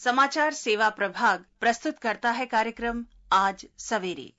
समाचार सेवा प्रभाग प्रस्तुत करता है कार्यक्रम आज सवेरे।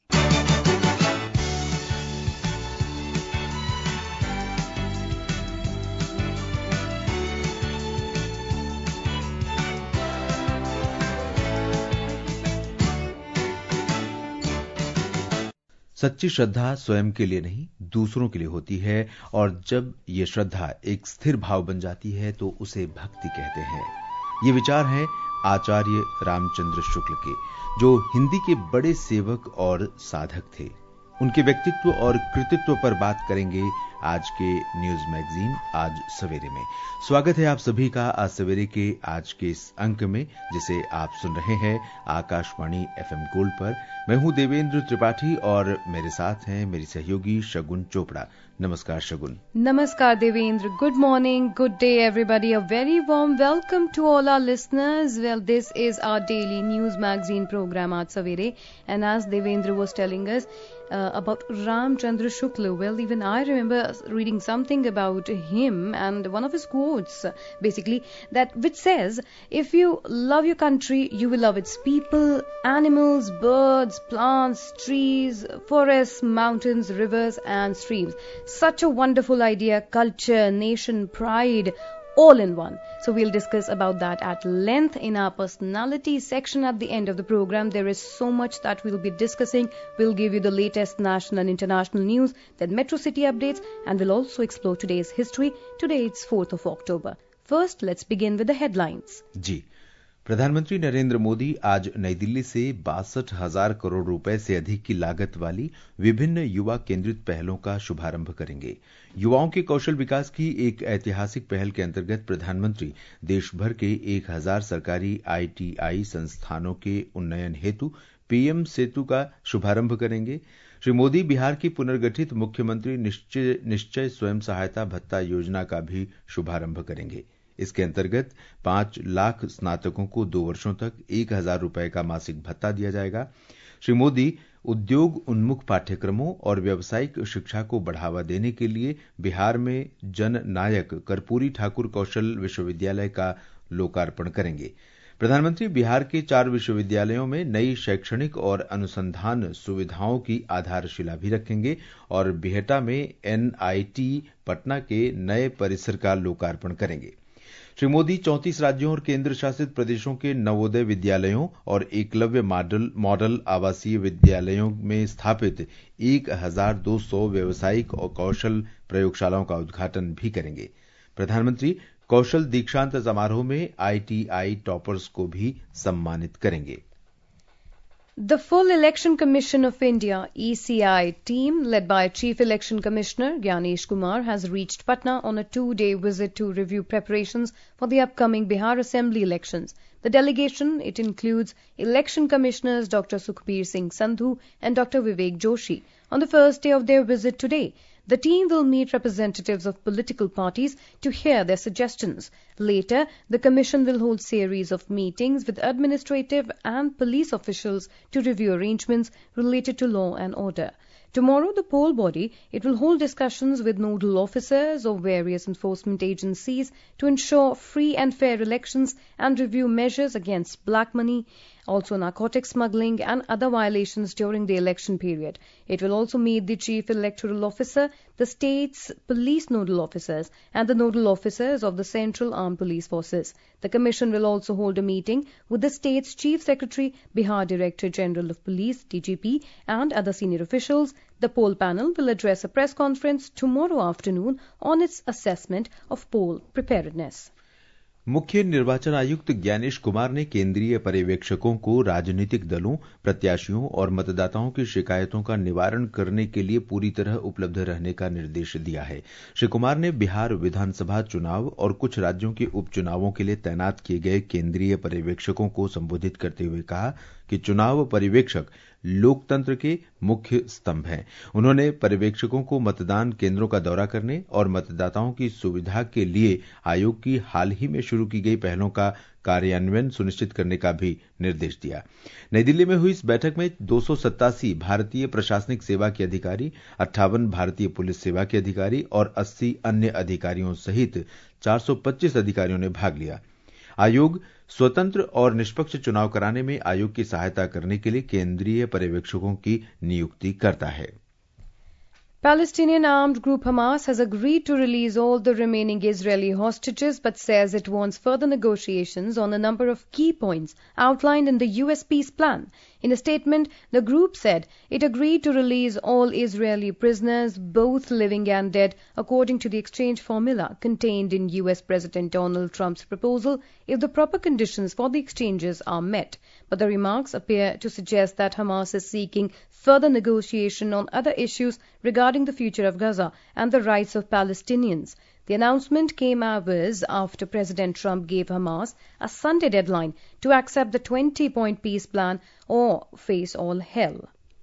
सच्ची श्रद्धा स्वयं के लिए नहीं, दूसरों के लिए होती है और जब ये श्रद्धा एक स्थिर भाव बन जाती है तो उसे भक्ति कहते हैं। ये विचार हैं आचार्य रामचंद्र शुक्ल के, जो हिंदी के बड़े सेवक और साधक थे। उनके व्यक्तित्व और कृतित्व पर बात करेंगे आज के न्यूज मैगजीन आज सवेरे में। स्वागत है आप सभी का आज सवेरे के आज के इस अंक में, जिसे आप सुन रहे हैं आकाशवाणी FM गोल्ड पर। मैं हूं देवेंद्र त्रिपाठी और मेरे साथ हैं मेरी सहयोगी शगुन चोपड़ा। नमस्कार शगुन। Namaskar Devendra. Good morning, good day everybody. A very warm welcome to all our listeners. Well, this is our daily news magazine program Aaj Savere, and as Devendra was telling us about Ramchandra Shukla, well, even I remember reading something about him and one of his quotes basically that which says, if you love your country, you will love its people, animals, birds, plants, trees, forests, mountains, rivers and streams. Such a wonderful idea, culture, nation, pride, all in one. So we'll discuss about that at length in our personality section at the end of the program. There is so much that we'll be discussing. We'll give you the latest national and international news, then Metro City updates, and we'll also explore today's history. Today it's 4th of October. First, let's begin with the headlines. जी, प्रधानमंत्री नरेंद्र मोदी आज नई दिल्ली से 62,000 करोड़ रुपए से अधिक की लागत वाली विभिन्न युवा केंद्रित पहलों का शुभारंभ करेंगे। युवाओं के कौशल विकास की एक ऐतिहासिक पहल के अंतर्गत प्रधानमंत्री देश भर के 1,000 सरकारी ITI संस्थानों के उन्नयन हेतु PM सेतु का शुभारंभ करेंगे। श्री मोदी बिहार की पुनर्गठित मुख्यमंत्री निश्चय स्वयं सहायता भत्ता योजना का भी शुभारंभ करेंगे। इसके अंतर्गत 5 लाख स्नातकों को 2 वर्षों तक 1,000 रुपए का मासिक भत्ता दिया जाएगा। श्री मोदी उद्योग उन्मुख पाठ्यक्रमों और व्यावसायिक शिक्षा को बढ़ावा देने के लिए बिहार में जननायक कर्पूरी ठाकुर कौशल विश्वविद्यालय का लोकार्पण करेंगे। प्रधानमंत्री बिहार के 4 विश्वविद्यालयों में नई शैक्षणिक और अनुसंधान सुविधाओं की आधारशिला भी रखेंगे और बिहटा में NIT पटना के नए परिसर का लोकार्पण करेंगे। श्री मोदी 34 राज्यों और केंद्र शासित प्रदेशों के नवोदय विद्यालयों और एकलव्य मॉडल आवासीय विद्यालयों में स्थापित 1,200 व्यावसायिक और कौशल प्रयोगशालाओं का उद्घाटन भी करेंगे। प्रधानमंत्री कौशल दीक्षांत समारोह में ITI टॉपर्स को भी सम्मानित करेंगे। The full Election Commission of India ECI team led by Chief Election Commissioner Gyanesh Kumar has reached Patna on a 2-day visit to review preparations for the upcoming Bihar Assembly elections. The delegation, it includes Election Commissioners Dr. Sukhbir Singh Sandhu and Dr. Vivek Joshi. On the first day of their visit today, the team will meet representatives of political parties to hear their suggestions. Later, the Commission will hold series of meetings with administrative and police officials to review arrangements related to law and order. Tomorrow, the poll body, it will hold discussions with nodal officers of various enforcement agencies to ensure free and fair elections and review measures against black money, also narcotic smuggling and other violations during the election period. It will also meet the Chief Electoral Officer, the state's police nodal officers and the nodal officers of the Central Armed Police Forces. The Commission will also hold a meeting with the state's Chief Secretary, Bihar Director General of Police, DGP and other senior officials. The poll panel will address a press conference tomorrow afternoon on its assessment of poll preparedness. मुख्य निर्वाचन आयुक्त ज्ञानेश कुमार ने केंद्रीय पर्यवेक्षकों को राजनीतिक दलों, प्रत्याशियों और मतदाताओं की शिकायतों का निवारण करने के लिए पूरी तरह उपलब्ध रहने का निर्देश दिया है। श्री कुमार ने बिहार विधानसभा चुनाव और कुछ राज्यों के उपचुनावों के लिए तैनात किए गए केंद्रीय पर्यवेक्षकों को संबोधित करते हुए कहा कि चुनाव पर्यवेक्षक लोकतंत्र के मुख्य स्तंभ हैं। उन्होंने पर्यवेक्षकों को मतदान केंद्रों का दौरा करने और मतदाताओं की सुविधा के लिए आयोग की हाल ही में शुरू की गई पहलों का कार्यान्वयन सुनिश्चित करने का भी निर्देश दिया। नई दिल्ली में हुई इस बैठक में 287 भारतीय प्रशासनिक सेवा के अधिकारी, 58 भारतीय पुलिस सेवा के अधिकारी और 80 अन्य अधिकारियों सहित 425 अधिकारियों ने भाग लिया। आयोग स्वतंत्र और निष्पक्ष चुनाव कराने में आयोग की सहायता करने के लिए केंद्रीय पर्यवेक्षकों की नियुक्ति करता है। Palestinian armed group Hamas has agreed to release all the remaining Israeli hostages but says it wants further negotiations on a number of key points outlined in the US peace plan. In a statement, the group said it agreed to release all Israeli prisoners, both living and dead, according to the exchange formula contained in US President Donald Trump's proposal if the proper conditions for the exchanges are met. But the remarks appear to suggest that Hamas is seeking further negotiation on other issues regarding the future of Gaza and the rights of Palestinians. The announcement came hours after President Trump gave Hamas a Sunday deadline to accept the 20-point peace plan or face all hell.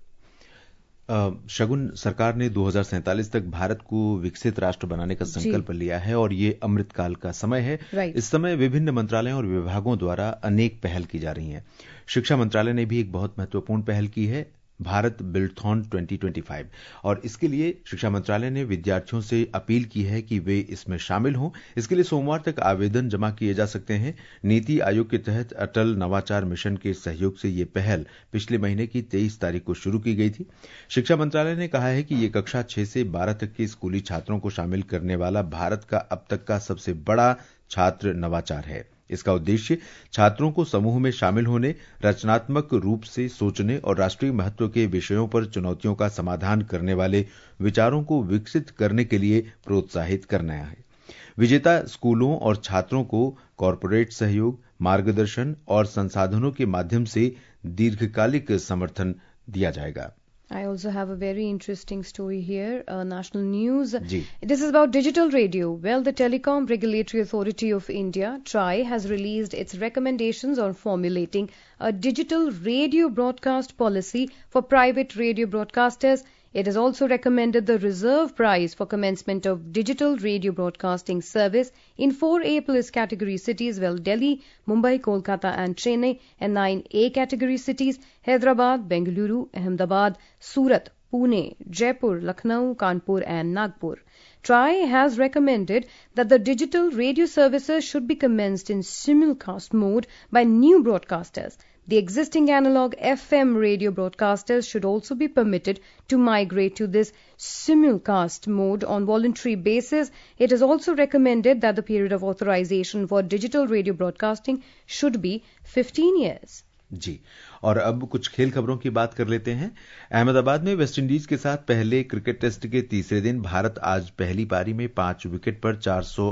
शगुन सरकार ने 2047 तक भारत को विकसित राष्ट्र बनाने का संकल्प लिया है और ये अमृतकाल का समय है। इस समय विभिन्न मंत्रालयों और विभागों द्वारा अनेक पहल की जा रही हैं। शिक्षा मंत्रालय ने भी एक बहुत महत्वपूर्ण पहल की है, भारत बिल्डथॉन 2025, और इसके लिए शिक्षा मंत्रालय ने विद्यार्थियों से अपील की है कि वे इसमें शामिल हों। इसके लिए सोमवार तक आवेदन जमा किए जा सकते हैं। नीति आयोग के तहत अटल नवाचार मिशन के सहयोग से ये पहल पिछले महीने की 23 तारीख को शुरू की गई थी। शिक्षा मंत्रालय ने कहा है कि ये कक्षा 6 से 12 तक के स्कूली छात्रों को शामिल करने वाला भारत का अब तक का सबसे बड़ा छात्र नवाचार है। इसका उद्देश्य छात्रों को समूह में शामिल होने, रचनात्मक रूप से सोचने और राष्ट्रीय महत्व के विषयों पर चुनौतियों का समाधान करने वाले विचारों को विकसित करने के लिए प्रोत्साहित करना है। विजेता स्कूलों और छात्रों को कॉरपोरेट सहयोग, मार्गदर्शन और संसाधनों के माध्यम से दीर्घकालिक समर्थन दिया जाएगा। I also have a very interesting story here, national news. This is about digital radio. Well, the Telecom Regulatory Authority of India, TRAI, has released its recommendations on formulating a digital radio broadcast policy for private radio broadcasters. It has also recommended the reserve price for commencement of digital radio broadcasting service in 4A plus category cities, well, Delhi, Mumbai, Kolkata and Chennai, and 9A category cities, Hyderabad, Bengaluru, Ahmedabad, Surat, Pune, Jaipur, Lucknow, Kanpur and Nagpur. TRAI has recommended that the digital radio services should be commenced in simulcast mode by new broadcasters. The existing analog FM radio broadcasters should also be permitted to migrate to this simulcast mode on voluntary basis. It is also recommended that the period of authorization for digital radio broadcasting should be 15 years. जी, और अब कुछ खेल खबरों की बात कर लेते हैं। अहमदाबाद में वेस्टइंडीज के साथ पहले क्रिकेट टेस्ट के तीसरे दिन भारत आज पहली पारी में 5 विकेट पर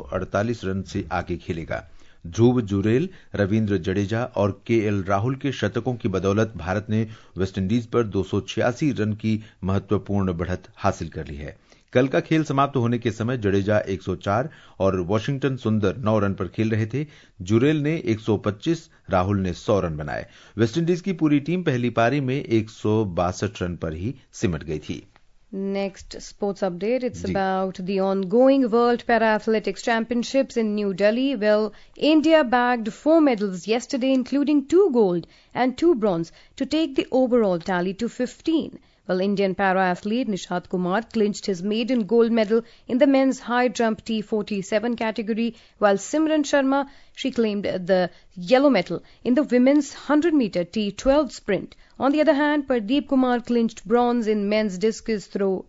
448 रन से आगे खेलेगा। ध्रुव जुरेल, रविंद्र जडेजा और केएल राहुल के शतकों की बदौलत भारत ने वेस्टइंडीज पर 286 रन की महत्वपूर्ण बढ़त हासिल कर ली है। कल का खेल समाप्त होने के समय जडेजा 104 और वॉशिंगटन सुंदर 9 रन पर खेल रहे थे। जुरेल ने 125, राहुल ने 100 रन बनाए। वेस्टइंडीज की पूरी टीम पहली पारी में 162 रन पर ही सिमट गई थी। Next sports update, it's about the ongoing World Para-Athletics Championships in New Delhi. Well, India bagged 4 medals yesterday, including 2 gold and 2 bronze, to take the overall tally to 15. Well, Indian para-athlete Nishad Kumar clinched his maiden gold medal in the men's high jump T47 category, while Simran Sharma, she claimed the yellow medal in the women's 100-meter T12 sprint. On the other hand, Pardeep Kumar clinched bronze in men's discus throw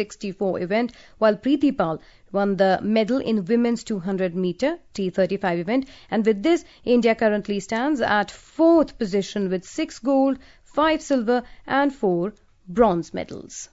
F64 event, while Preeti Pal won the medal in women's 200-meter T35 event. And with this, India currently stands at 4th position with 6 gold, 5 silver and 4 bronze medals.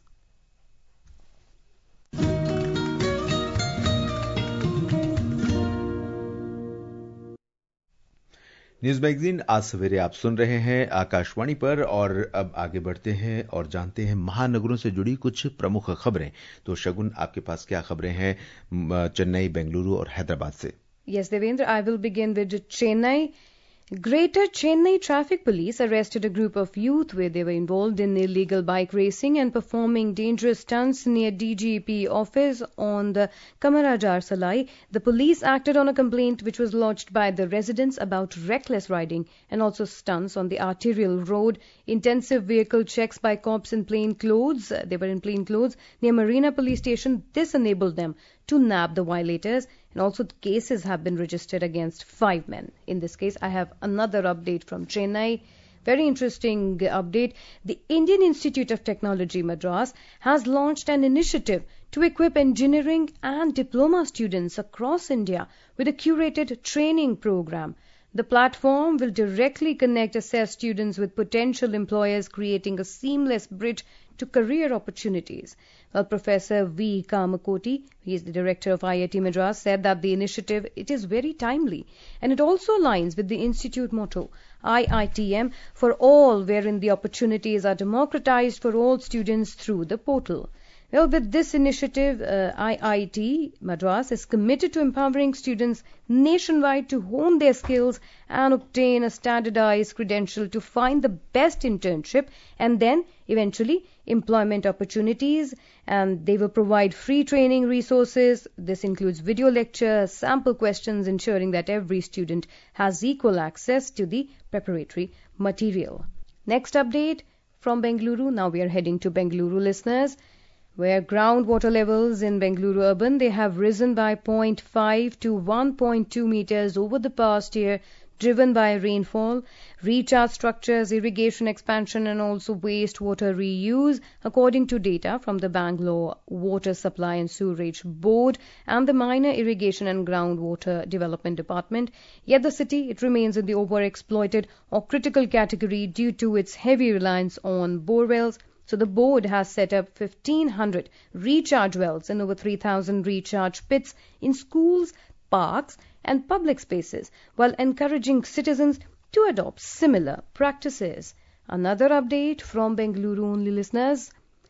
News magazine आज सवेरे आप सुन रहे हैं आकाशवाणी पर, और अब आगे बढ़ते हैं और जानते हैं महानगरों से जुड़ी कुछ प्रमुख खबरें। तो शगुन, आपके पास क्या खबरें हैं चेन्नई, बेंगलुरु और हैदराबाद से? Yes, Devendra, I will begin with Chennai. Greater Chennai Traffic Police arrested a group of youth where they were involved in illegal bike racing and performing dangerous stunts near DGP office on the Kamarajar Salai. The police acted on a complaint which was lodged by the residents about reckless riding and also stunts on the arterial road. Intensive vehicle checks by cops in plain clothes, they were in plain clothes, near Marina Police Station. This enabled them to nab the violators, and also cases have been registered against 5 men. In this case, I have another update from Chennai. Very interesting update. The Indian Institute of Technology, Madras, has launched an initiative to equip engineering and diploma students across India with a curated training program. The platform will directly connect assessed students with potential employers, creating a seamless bridge to career opportunities. Well, Professor V. Kamakoti, he is the director of IIT Madras, said that the initiative, it is very timely and it also aligns with the institute motto, IITM for all, wherein the opportunities are democratized for all students through the portal. Well, with this initiative, IIT Madras is committed to empowering students nationwide to hone their skills and obtain a standardized credential to find the best internship and then eventually employment opportunities. And they will provide free training resources. This includes video lectures, sample questions, ensuring that every student has equal access to the preparatory material. Next update from Bengaluru. Now we are heading to Bengaluru, listeners, where groundwater levels in Bengaluru urban, they have risen by 0.5 to 1.2 meters over the past year, driven by rainfall, recharge structures, irrigation expansion and also wastewater reuse, according to data from the Bangalore Water Supply and Sewerage Board and the Minor Irrigation and Groundwater Development Department. Yet the city, it remains in the overexploited or critical category due to its heavy reliance on borewells. So the board has set up 1,500 recharge wells and over 3,000 recharge pits in schools, parks and public spaces, while encouraging citizens to adopt similar practices. Another update from Bengaluru only, listeners.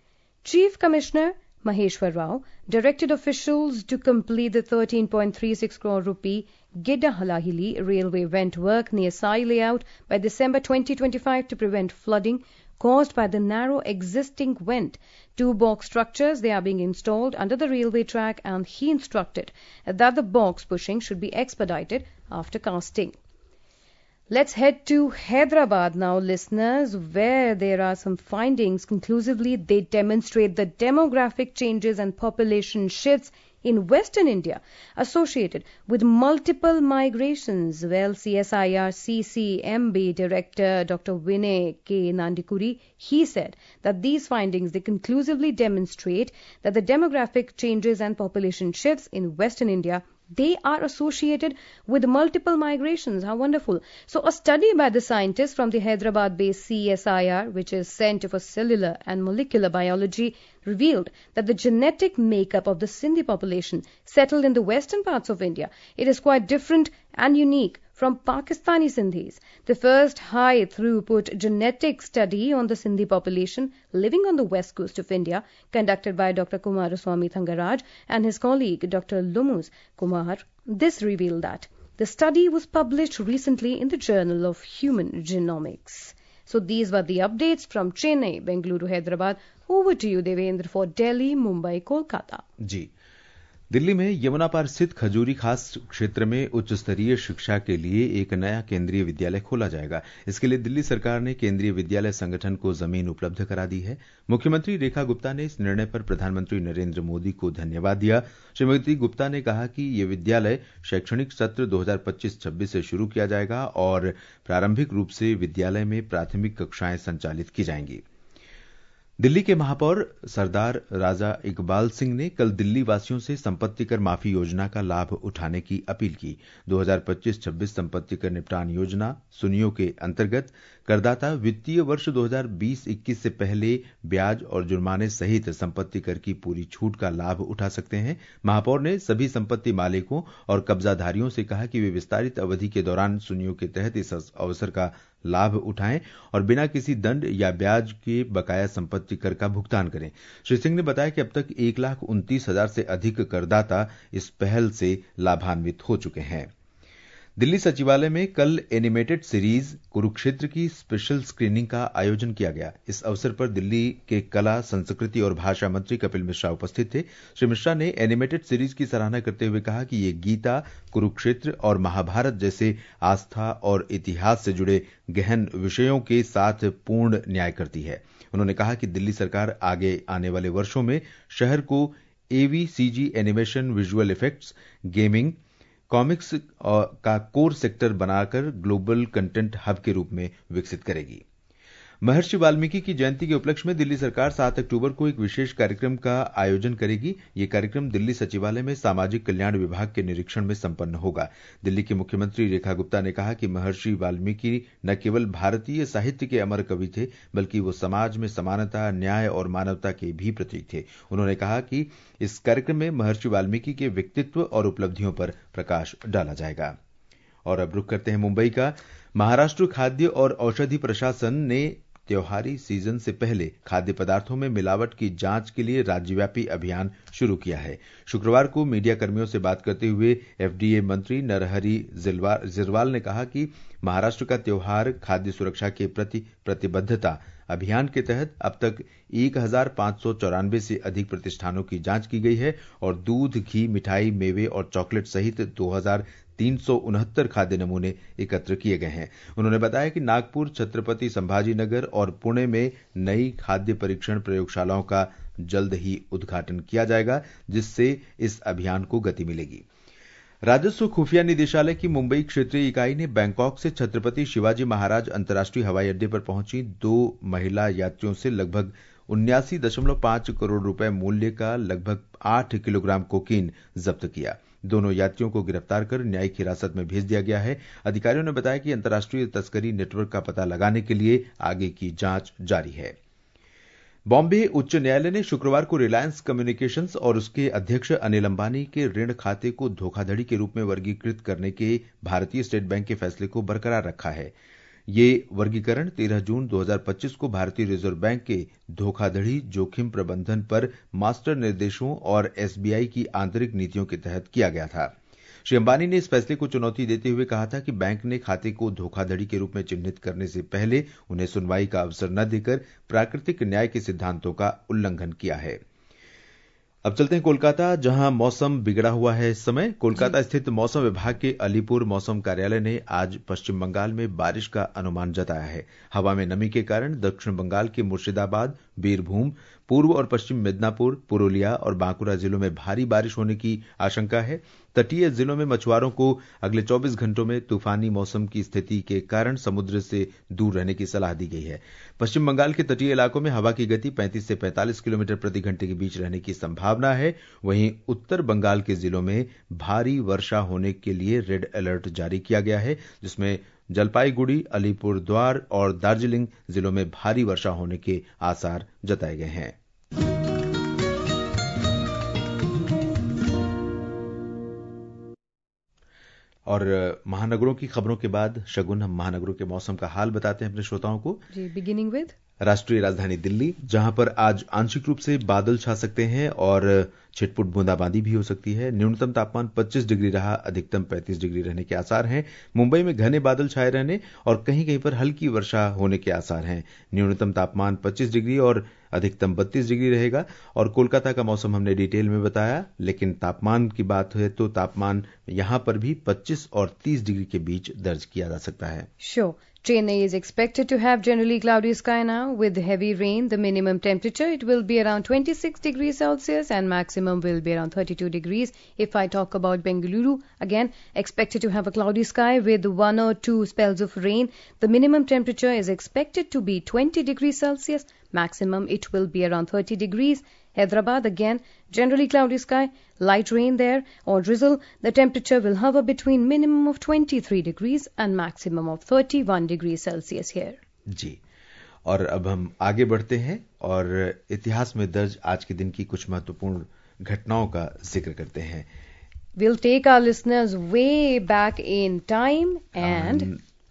Chief Commissioner Maheshwar Rao directed officials to complete the 13.36 crore rupee Gedda-Halahili railway vent work near Sai layout by December 2025 to prevent flooding caused by the narrow existing vent. 2 box structures, they are being installed under the railway track, and he instructed that the box pushing should be expedited after casting. Let's head to Hyderabad now, listeners, where there are some findings. Conclusively, they demonstrate the demographic changes and population shifts in Western India associated with multiple migrations. Well, CSIR CCMB Director Dr. Vinay K. Nandikuri, he said that these findings, they conclusively demonstrate that the demographic changes and population shifts in Western India, they are associated with multiple migrations. How wonderful. So a study by the scientists from the Hyderabad-based CSIR, which is Centre for Cellular and Molecular Biology, revealed that the genetic makeup of the Sindhi population settled in the western parts of India, it is quite different and unique from Pakistani Sindhis. The first high-throughput genetic study on the Sindhi population living on the west coast of India, conducted by Dr. Kumaraswamy Thangaraj and his colleague Dr. Lumus Kumar, this revealed that the study was published recently in the Journal of Human Genomics. So these were the updates from Chennai, Bengaluru, Hyderabad. Over to you, Devendra, for Delhi, Mumbai, Kolkata. जी, दिल्ली में यमुना पार स्थित खजूरी खास क्षेत्र में उच्च स्तरीय शिक्षा के लिए एक नया केंद्रीय विद्यालय खोला जाएगा। इसके लिए दिल्ली सरकार ने केंद्रीय विद्यालय संगठन को जमीन उपलब्ध करा दी है। मुख्यमंत्री रेखा गुप्ता ने इस निर्णय पर प्रधानमंत्री नरेंद्र मोदी को धन्यवाद दिया। श्रीमती गुप्ता ने कहा कि ये विद्यालय शैक्षणिक सत्र 2025-26 से शुरू किया जाएगा और प्रारंभिक रूप से विद्यालय में प्राथमिक कक्षाएं संचालित की जाएंगी। दिल्ली के महापौर सरदार राजा इकबाल सिंह ने कल दिल्ली वासियों से संपत्ति कर माफी योजना का लाभ उठाने की अपील की। 2025-26 संपत्ति कर निपटान योजना सुनियों के अंतर्गत करदाता वित्तीय वर्ष 2020-21 से पहले ब्याज और जुर्माने सहित संपत्ति कर की पूरी छूट का लाभ उठा सकते हैं। महापौर ने सभी संपत्ति मालिकों और कब्जाधारियों से कहा कि वे विस्तारित अवधि के दौरान सुनियों के तहत इस अवसर का लाभ उठाएं और बिना किसी दंड या ब्याज के बकाया संपत्ति कर का भुगतान करें। श्री सिंह ने बताया कि अब तक 1,29,000 से अधिक करदाता इस पहल से लाभान्वित हो चुके हैं। दिल्ली सचिवालय में कल एनिमेटेड सीरीज कुरुक्षेत्र की स्पेशल स्क्रीनिंग का आयोजन किया गया। इस अवसर पर दिल्ली के कला, संस्कृति और भाषा मंत्री कपिल मिश्रा उपस्थित थे। श्री मिश्रा ने एनिमेटेड सीरीज की सराहना करते हुए कहा कि ये गीता, कुरुक्षेत्र और महाभारत जैसे आस्था और इतिहास से जुड़े गहन विषयों के साथ पूर्ण न्याय करती है। उन्होंने कहा कि दिल्ली सरकार आगे आने वाले वर्षों में शहर को AVCG animation, visual effects, gaming, comics का कोर सेक्टर बनाकर ग्लोबल कंटेंट हब के रूप में विकसित करेगी। महर्षि वाल्मीकि की जयंती के उपलक्ष्य में दिल्ली सरकार 7 अक्टूबर को एक विशेष कार्यक्रम का आयोजन करेगी। यह कार्यक्रम दिल्ली सचिवालय में सामाजिक कल्याण विभाग के निरीक्षण में संपन्न होगा। दिल्ली की मुख्यमंत्री रेखा गुप्ता ने कहा कि महर्षि वाल्मीकि न केवल भारतीय साहित्य के अमर कवि थे, बल्कि वो समाज में समानता, न्याय और मानवता के भी प्रतीक थे। उन्होंने कहा कि इस कार्यक्रम में महर्षि वाल्मीकि के व्यक्तित्व और उपलब्धियों पर प्रकाश डाला जाएगा। और अब रुख करते हैं मुंबई का। महाराष्ट्र खाद्य और औषधि प्रशासन ने त्योहारी सीजन से पहले खाद्य पदार्थों में मिलावट की जांच के लिए राज्यव्यापी अभियान शुरू किया है। शुक्रवार को मीडिया कर्मियों से बात करते हुए FDA मंत्री नरहरि झिरवाल ने कहा कि महाराष्ट्र का त्योहार खाद्य सुरक्षा के प्रति प्रतिबद्धता अभियान के तहत अब तक 1594 से अधिक प्रतिष्ठानों की जांच की गई है और दूध, घी, मिठाई, मेवे और चॉकलेट सहित 2369 खाद्य नमूने एकत्र किए गए हैं। उन्होंने बताया कि नागपुर, छत्रपति संभाजीनगर और पुणे में नई खाद्य परीक्षण प्रयोगशालाओं का जल्द ही उद्घाटन किया जाएगा, जिससे इस अभियान को गति मिलेगी। राजस्व खुफिया निदेशालय की मुंबई क्षेत्रीय इकाई ने बैंकॉक से छत्रपति शिवाजी महाराज अंतर्राष्ट्रीय हवाई अड्डे पर पहुंची 2 महिला यात्रियों से लगभग 79.5 करोड़ रुपए मूल्य का लगभग 8 किलोग्राम कोकीन जब्त किया। दोनों यात्रियों को गिरफ्तार कर न्यायिक हिरासत में भेज दिया गया है। अधिकारियों ने बताया कि अंतर्राष्ट्रीय तस्करी नेटवर्क का पता लगाने के लिए आगे की जांच जारी है। बॉम्बे उच्च न्यायालय ने शुक्रवार को रिलायंस कम्युनिकेशंस और उसके अध्यक्ष अनिल अंबानी के ऋण खाते को धोखाधड़ी के रूप में वर्गीकृत करने के भारतीय स्टेट बैंक के फैसले को बरकरार रखा है। ये वर्गीकरण 13 जून 2025 को भारतीय रिजर्व बैंक के धोखाधड़ी जोखिम प्रबंधन पर मास्टर निर्देशों और SBI की आंतरिक नीतियों के तहत किया गया था। श्री अंबानी ने इस फैसले को चुनौती देते हुए कहा था कि बैंक ने खाते को धोखाधड़ी के रूप में चिन्हित करने से पहले उन्हें सुनवाई का अवसर न देकर प्राकृतिक न्याय के सिद्धांतों का उल्लंघन किया है। अब चलते हैं कोलकाता, जहां मौसम बिगड़ा हुआ है इस समय। कोलकाता स्थित मौसम विभाग के अलीपुर मौसम कार्यालय ने आज पश्चिम बंगाल में बारिश का अनुमान जताया है। हवा में नमी के कारण दक्षिण बंगाल के मुर्शिदाबाद, बीरभूम, पूर्व और पश्चिम मिदनापुर, पुरुलिया और बांकुरा जिलों में भारी बारिश होने की आशंका है। तटीय जिलों में मछुआरों को अगले 24 घंटों में तूफानी मौसम की स्थिति के कारण समुद्र से दूर रहने की सलाह दी गई है। पश्चिम बंगाल के तटीय इलाकों में हवा की गति 35 से 45 किलोमीटर प्रति घंटे के बीच रहने की संभावना है। वहीं उत्तर बंगाल के जिलों में भारी वर्षा होने के लिए रेड अलर्ट जारी किया गया है, जिसमें जलपाईगुड़ी, अलीपुरद्वार और दार्जिलिंग जिलों में भारी वर्षा होने के आसार जताए गए हैं। और महानगरों की खबरों के बाद शगुन, हम महानगरों के मौसम का हाल बताते हैं अपने श्रोताओं को। जी, बिगिनिंग विद राष्ट्रीय राजधानी दिल्ली, जहां पर आज आंशिक रूप से बादल छा सकते हैं और छिटपुट बूंदाबांदी भी हो सकती है। न्यूनतम तापमान 25 डिग्री रहा, अधिकतम 35 डिग्री रहने के आसार हैं। मुंबई में घने बादल छाए रहने और कहीं कहीं पर हल्की वर्षा होने के आसार हैं। न्यूनतम तापमान 25 डिग्री और अधिकतम 32 डिग्री रहेगा। और कोलकाता का मौसम हमने डिटेल में बताया, लेकिन तापमान की बात है तो तापमान यहां पर भी 25 और 30 डिग्री के बीच दर्ज किया जा सकता है। Sure. Chennai is expected to have generally cloudy sky now with heavy rain. The minimum temperature, it will be around 26 degrees Celsius and maximum will be around 32 degrees. If I talk about Bengaluru, again expected to have a cloudy sky with 1 or 2 spells of rain. The minimum temperature is expected to be 20 degrees Celsius. Maximum it will be around 30 degrees. Hyderabad, again generally cloudy sky, light rain there or drizzle. The temperature will hover between minimum of 23 degrees and maximum of 31 degrees Celsius here. जी, और अब हम आगे बढ़ते हैं और इतिहास में दर्ज आज के दिन की कुछ महत्वपूर्ण घटनाओं का जिक्र करते हैं। We'll take our listeners way back in time and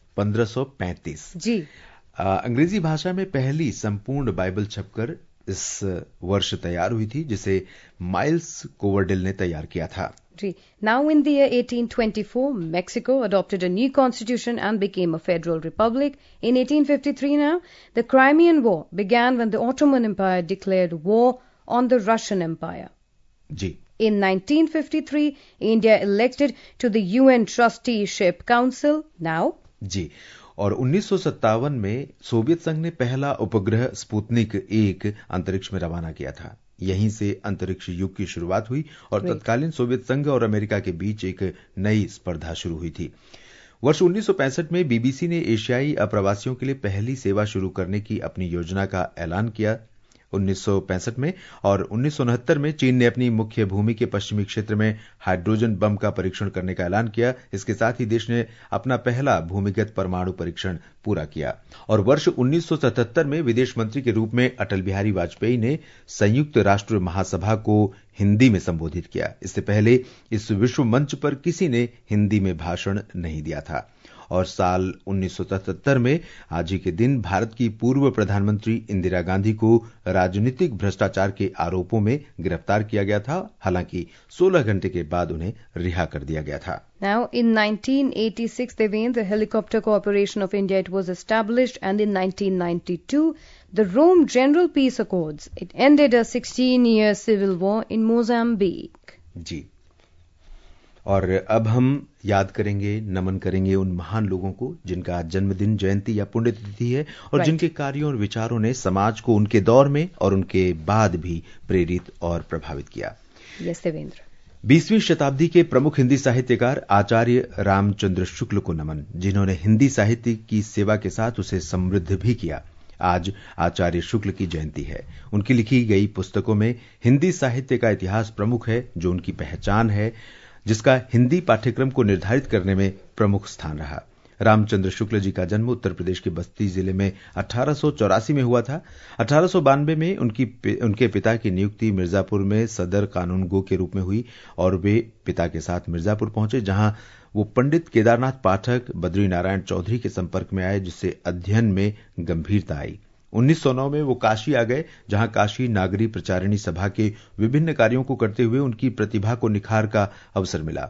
1535 जी, अंग्रेजी भाषा में पहली संपूर्ण बाइबल छपकर इस वर्ष तैयार हुई थी, जिसे माइल्स कोवरडेल ने तैयार किया था। Now in the year 1824, Mexico adopted a new constitution and became a federal republic. In 1853 now, the Crimean War began when the Ottoman Empire declared war on the Russian Empire. Ji, In 1953, India elected to the UN Trusteeship Council. Now, जी, और 1957 में Soviet संघ ने पहला उपग्रह Sputnik 1 अंतरिक्ष में रवाना किया था। यहीं से अंतरिक्ष युग की शुरुआत हुई और तत्कालीन सोवियत संघ और अमेरिका के बीच एक नई स्पर्धा शुरू हुई थी। वर्ष 1965 में बीबीसी ने एशियाई अप्रवासियों के लिए पहली सेवा शुरू करने की अपनी योजना का ऐलान किया। 1965 में और 1969 में चीन ने अपनी मुख्य भूमि के पश्चिमी क्षेत्र में हाइड्रोजन बम का परीक्षण करने का ऐलान किया। इसके साथ ही देश ने अपना पहला भूमिगत परमाणु परीक्षण पूरा किया और वर्ष 1977 में विदेश मंत्री के रूप में अटल बिहारी वाजपेयी ने संयुक्त राष्ट्र महासभा को हिंदी में संबोधित किया। इससे पहले इस विश्व मंच पर किसी ने हिंदी में भाषण नहीं दिया था और साल 1977 में आज ही के दिन भारत की पूर्व प्रधानमंत्री इंदिरा गांधी को राजनीतिक भ्रष्टाचार के आरोपों में गिरफ्तार किया गया था। हालांकि 16 घंटे के बाद उन्हें रिहा कर दिया गया था। Now, in 1986, Devendra, the Helicopter Corporation of India, it was established, and in 1992, the Rome General Peace Accords. It ended a 16-year civil war in Mozambique. जी, और अब हम याद करेंगे, नमन करेंगे उन महान लोगों को जिनका जन्मदिन, जयंती या पुण्यतिथि है और जिनके कार्यों और विचारों ने समाज को उनके दौर में और उनके बाद भी प्रेरित और प्रभावित किया। Yes, देवेंद्र। 20वीं शताब्दी के प्रमुख हिंदी साहित्यकार आचार्य रामचंद्र शुक्ल को नमन, जिन्होंने हिंदी साहित्य की सेवा के साथ उसे समृद्ध भी किया। आज आचार्य शुक्ल की जयंती है। उनकी लिखी गई पुस्तकों में हिंदी साहित्य का इतिहास प्रमुख है, जो उनकी पहचान है, जिसका हिंदी पाठ्यक्रम को निर्धारित करने में प्रमुख स्थान रहा। रामचंद्र शुक्ल जी का जन्म उत्तर प्रदेश के बस्ती जिले में 1884 में हुआ था। 1892 में उनके पिता की नियुक्ति मिर्जापुर में सदर कानूनगो के रूप में हुई और वे पिता के साथ मिर्जापुर पहुंचे, जहां वो पंडित केदारनाथ पाठक, बद्री नारायण चौधरी के संपर्क में आए, जिससे अध्ययन में गंभीरता आई। 1909 में वो काशी आ गए, जहां काशी नागरी प्रचारिणी सभा के विभिन्न कार्यों को करते हुए उनकी प्रतिभा को निखार का अवसर मिला।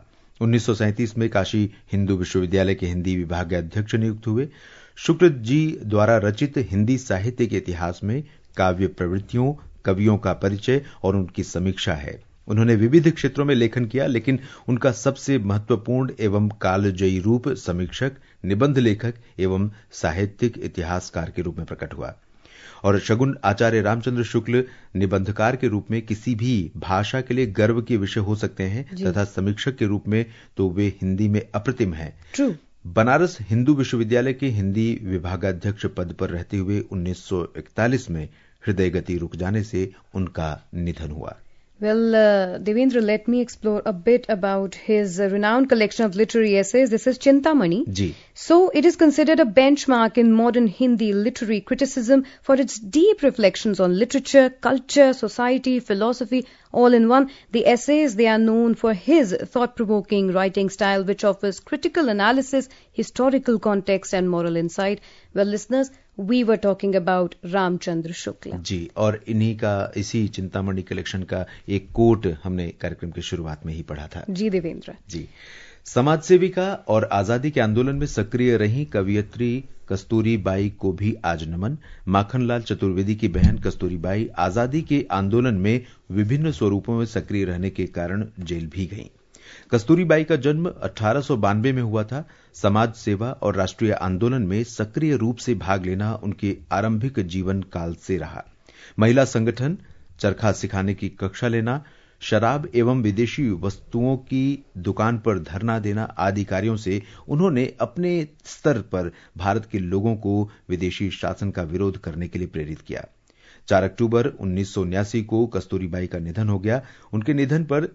1937 में काशी हिंदू विश्वविद्यालय के हिंदी विभाग के अध्यक्ष नियुक्त हुए। शुक्ल जी द्वारा रचित हिंदी साहित्य के इतिहास में काव्य प्रवृत्तियों, कवियों का परिचय और उनकी समीक्षा है। उन्होंने विविध क्षेत्रों में लेखन किया, लेकिन उनका सबसे महत्वपूर्ण एवं कालजयी रूप समीक्षक, निबंध लेखक एवं साहित्यिक इतिहासकार के रूप में प्रकट हुआ। और शगुन आचार्य रामचंद्र शुक्ल निबंधकार के रूप में किसी भी भाषा के लिए गर्व के विषय हो सकते हैं तथा समीक्षक के रूप में तो वे हिंदी में अप्रतिम हैं। बनारस हिंदू विश्वविद्यालय के हिंदी विभागाध्यक्ष पद पर रहते हुए 1941 में हृदय गति रुक जाने से उनका निधन हुआ। Well, Devendra, let me explore a bit about his renowned collection of literary essays. This is Chintamani. Ji. So, it is considered a benchmark in modern Hindi literary criticism for its deep reflections on literature, culture, society, philosophy, all in one. The essays, they are known for his thought-provoking writing style, which offers critical analysis, historical context, and moral insight. Well, listeners, we were talking about Ramchandra Shukla. जी, और इन्हीं का, इसी Chintamani collection का एक coat हमने कार्यक्रम की शुरुआत में ही पढ़ा था। जी देवेंद्र। जी, समाज सेविका और आजादी के आंदोलन में सक्रिय रही कवियत्री कस्तूरी बाई को भी आज नमन। माखनलाल चतुर्वेदी की बहन कस्तूरी बाई आजादी के आंदोलन में विभिन्न स्वरूपों में सक्रिय रहने के कारण जेल भी गईं। कस्तूरी बाई का जन्म 1892 में हुआ था। समाज सेवा और राष्ट्रीय आंदोलन में सक्रिय रूप से भाग लेना उनके आरंभिक जीवन काल से रहा। महिला संगठन, चरखा सिखाने की कक्षा लेना, शराब एवं विदेशी वस्तुओं की दुकान पर धरना देना आदि कार्यों से उन्होंने अपने स्तर पर भारत के लोगों को विदेशी शासन का विरोध करने के लिए प्रेरित किया। 4 अक्टूबर 1979 को कस्तूरी बाई का निधन हो गया। उनके निधन पर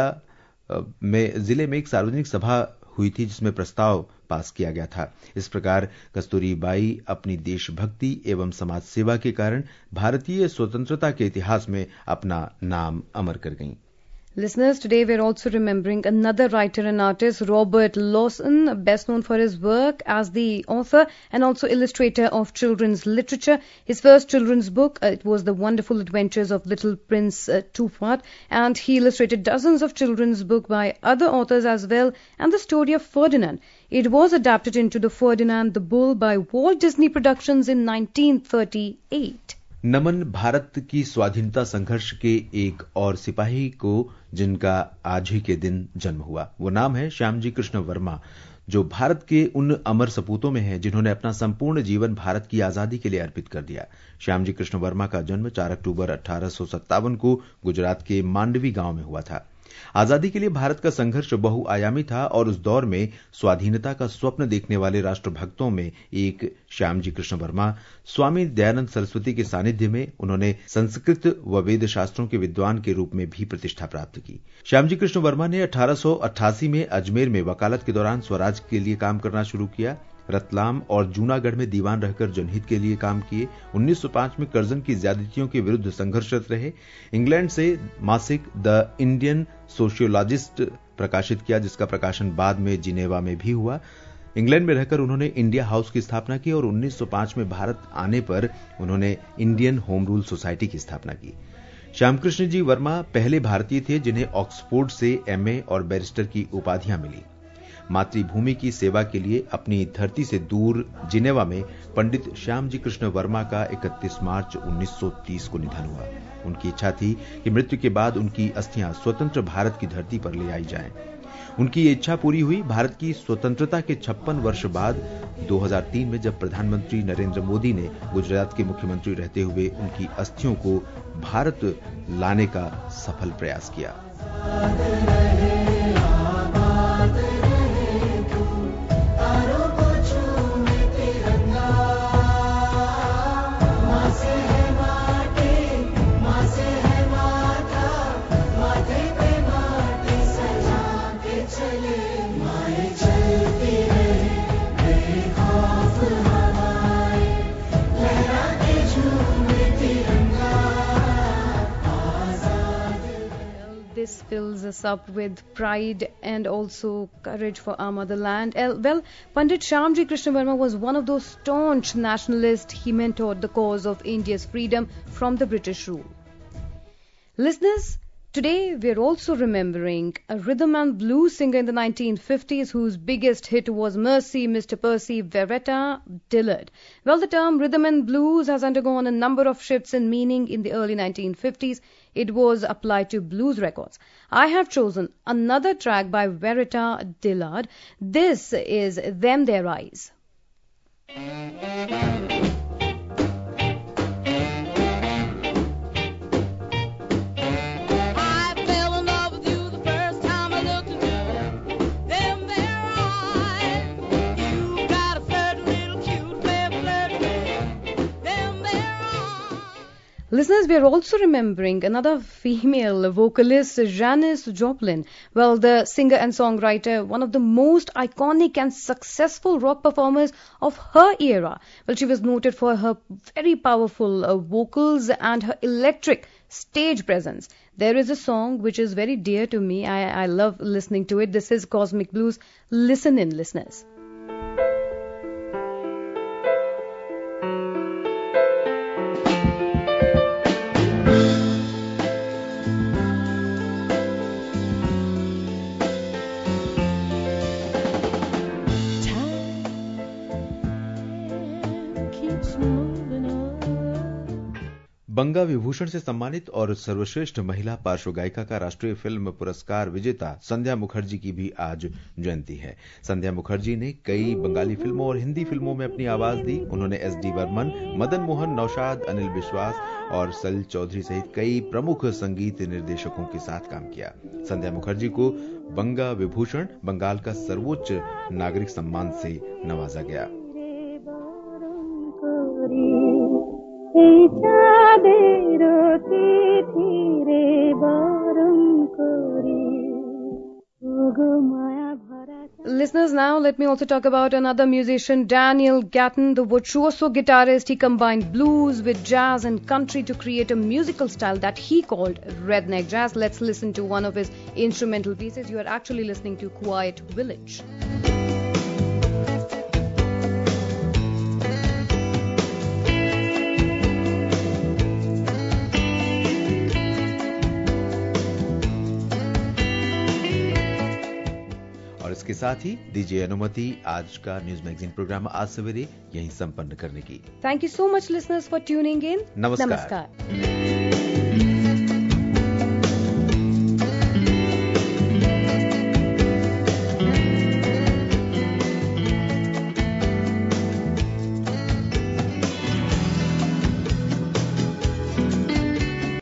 जिले में एक सार्वजनिक सभा हुई थी, जिसमें प्रस्ताव पास किया गया था। इस प्रकार कस्तूरी बाई अपनी देशभक्ति एवं समाज सेवा के कारण भारतीय स्वतंत्रता के इतिहास में अपना नाम अमर कर गईं। Listeners, today we're also remembering another writer and artist, Robert Lawson, best known for his work as the author and also illustrator of children's literature. His first children's book, it was The Wonderful Adventures of Little Prince Tufat, and he illustrated dozens of children's books by other authors as well, and the story of Ferdinand. It was adapted into The Ferdinand the Bull by Walt Disney Productions in 1938. नमन भारत की स्वाधीनता संघर्ष के एक और सिपाही को, जिनका आज ही के दिन जन्म हुआ। वो नाम है श्यामजी कृष्ण वर्मा। जो भारत के उन अमर सपूतों में हैं जिन्होंने अपना संपूर्ण जीवन भारत की आजादी के लिए अर्पित कर दिया। श्यामजी कृष्ण वर्मा का जन्म 4 अक्टूबर 1857 को गुजरात के मांडवी गांव में हुआ था। आजादी के लिए भारत का संघर्ष बहुआयामी था और उस दौर में स्वाधीनता का स्वप्न देखने वाले राष्ट्रभक्तों में एक श्यामजी कृष्ण वर्मा। स्वामी दयानंद सरस्वती के सानिध्य में उन्होंने संस्कृत व वेद शास्त्रों के विद्वान के रूप में भी प्रतिष्ठा प्राप्त की। श्यामजी कृष्ण वर्मा ने 1888 में अजमेर में वकालत के दौरान स्वराज के लिए काम करना शुरू किया। रतलाम और जूनागढ़ में दीवान रहकर जनहित के लिए काम किए। 1905 में कर्जन की ज्यादतियों के विरुद्ध संघर्षरत रहे। इंग्लैंड से मासिक द इंडियन सोशियोलॉजिस्ट प्रकाशित किया, जिसका प्रकाशन बाद में जिनेवा में भी हुआ। इंग्लैंड में रहकर उन्होंने इंडिया हाउस की स्थापना की और 1905 में भारत आने पर उन्होंने इंडियन होम रूल सोसाइटी की स्थापना की। श्यामकृष्ण जी वर्मा पहले भारतीय थे जिन्हें ऑक्सफोर्ड से एमए और बैरिस्टर की उपाधियां मिली। मातृभूमि की सेवा के लिए अपनी धरती से दूर जिनेवा में पंडित श्यामजी कृष्ण वर्मा का 31 मार्च 1930 को निधन हुआ। उनकी इच्छा थी कि मृत्यु के बाद उनकी अस्थियां स्वतंत्र भारत की धरती पर ले आई जाएं। उनकी ये इच्छा पूरी हुई। भारत की स्वतंत्रता के 56 वर्ष बाद 2003 में जब प्रधानमंत्री नरेंद्र मोदी ने गुजरात के मुख्यमंत्री रहते हुए उनकी अस्थियों को भारत लाने का सफल प्रयास किया। This fills us up with pride and also courage for our motherland. Well, Pandit Shyamji Krishna Verma was one of those staunch nationalists. He mentored the cause of India's freedom from the British rule. Listeners, today we're also remembering a rhythm and blues singer in the 1950s whose biggest hit was Mercy, Mr. Percy Veretta Dillard. Well, the term rhythm and blues has undergone a number of shifts in meaning in the early 1950s. It was applied to blues records. I have chosen another track by Veretta Dillard. This is Them Their Eyes. Listeners, we are also remembering another female vocalist, Janis Joplin. Well, the singer and songwriter, one of the most iconic and successful rock performers of her era. Well, she was noted for her very powerful vocals and her electric stage presence. There is a song which is very dear to me. I love listening to it. This is Cosmic Blues. Listen in, listeners. बंगा विभूषण से सम्मानित और सर्वश्रेष्ठ महिला पार्श्व गायिका का राष्ट्रीय film पुरस्कार विजेता संध्या मुखर्जी की भी आज जयंती है। संध्या मुखर्जी ने कई बंगाली फिल्मों और हिंदी फिल्मों में अपनी आवाज दी। उन्होंने एस.डी. बर्मन, मदन मोहन, नौशाद, अनिल विश्वास और सलिल चौधरी सहित कई प्रमुख संगीत निर्देशकों के साथ काम किया। संध्या मुखर्जी को बंगा विभूषण, बंगाल का सर्वोच्च नागरिक सम्मान से नवाजा गया। Listeners, now let me also talk about another musician, Daniel Gatton, the virtuoso guitarist. He combined blues with jazz and country to create a musical style that he called redneck jazz. Let's listen to one of his instrumental pieces. You are actually listening to Quiet Village. इसके साथ ही दीजिए अनुमति आज का news magazine programme आज सवेरे यहीं संपन्न करने की। Thank you so much, listeners, for tuning in. नमस्कार।